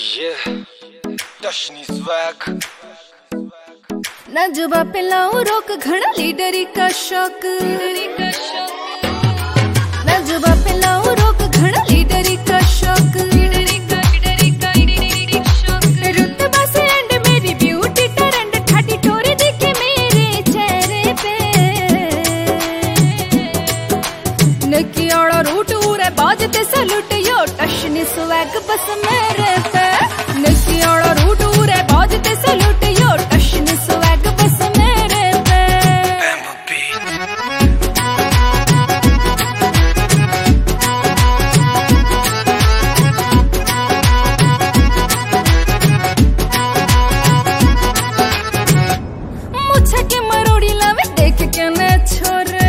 Yeah, Dashni swag. ना जुबा पे लाऊं रोक घड़ा लीडरी का शौक, ना जुबा पे लाऊं रोक घड़ा लीडरी का शौक, रुतबा से एंड मेरी ब्यूटी टरेंड ठाटी टोरी दिखे मेरे चेहरे पे, नकी औड़ा रूट उरे बाजते सलूट यो टशनी स्वैग बस मेरे पे, नकी औड़ा रूट उरे बाजते सलूट यो टशनी स्वैग बस मेरे पे। मुझे के मरोड़ी लावे देख के न छोरे,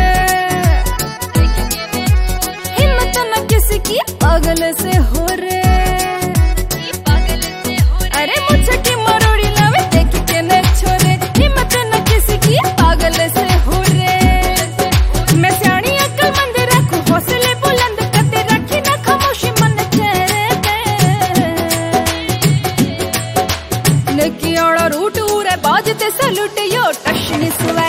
हिम्मत न किसी की पागल से हो रे, अरे मुझे की मरोड़ी लावे देख के न छोरे, हिम्मत न किसी की पागल से हो रे, मैं सियाणी अक्लमंद रखूं हौसले बुलंद करते रखी ना खामोशी मन चेहरे पे, नकी औड़ा रूट उरे बाजते सलूट यो टशनी स्वैग